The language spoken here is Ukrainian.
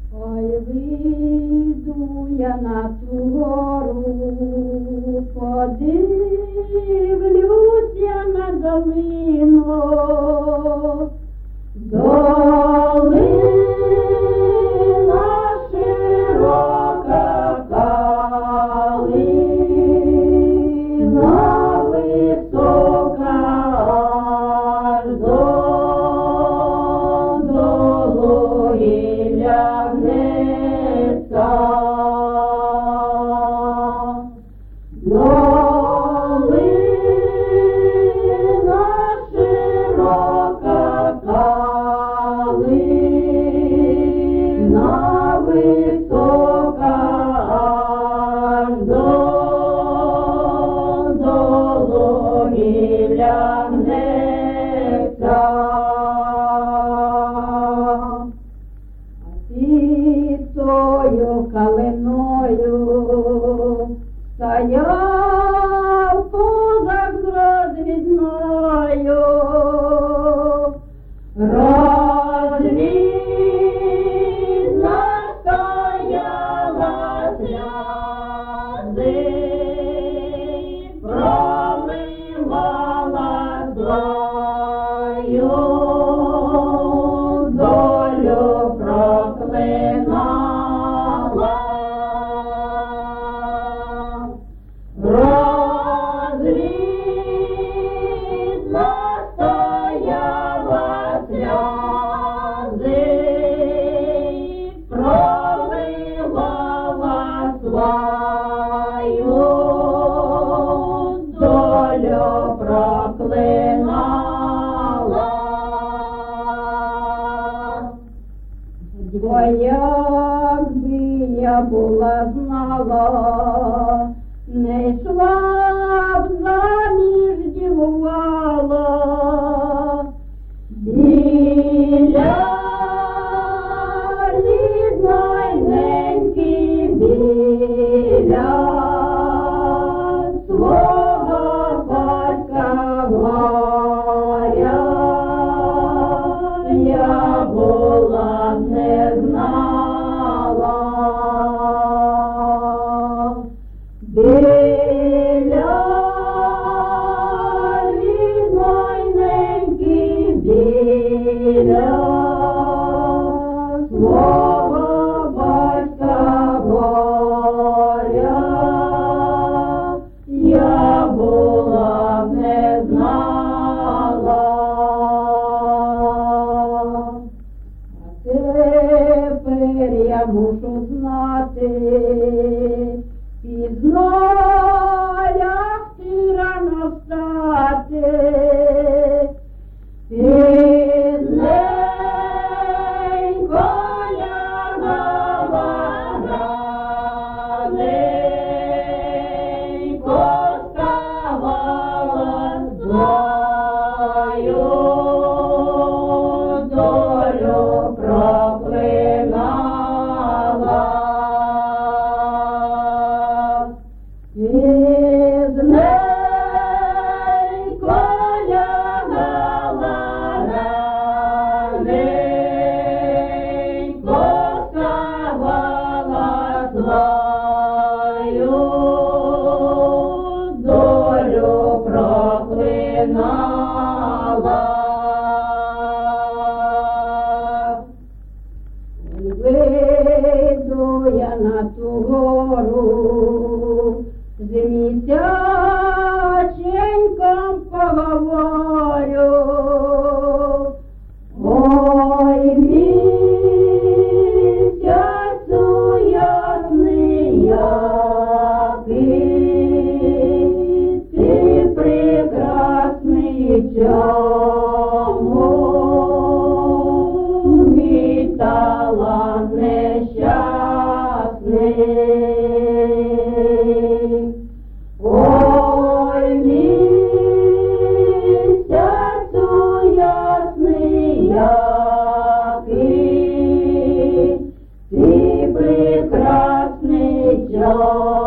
Ой, вийду я на ту гору, подивлюсь я на долину, долина широка, калина висока, аж до Долугілля гнеться. Долина широка, калина висока, аж до Долугілля гнеться. Під тою калиною стояв козак з розвідною. Розвідна стояла сльози, промивала свою долю, проклинала. Розвідна стояла сльози, проливала свою долю, проклинала. Ой, якби я була знала, не йшла б заміж, дівувала, біля рідної неньки, біля свого батька горя я була б не знала. Біля рідної неньки, біля свого батька горя я була б не знала. А тепер я мушу знати, пізно лягти, рано встати, пізненько лягала, раненько вставала, свою долю проклинала. Пізненько лягала, раненько вставала, свою долю проклинала. Вийду я на ту гору, з місяченьком поговорю. Ой, місяцю ясний, який ти прекрасний, чому мій талант нещасний. Ой, місяцю ясний, який ти прекрасний, чому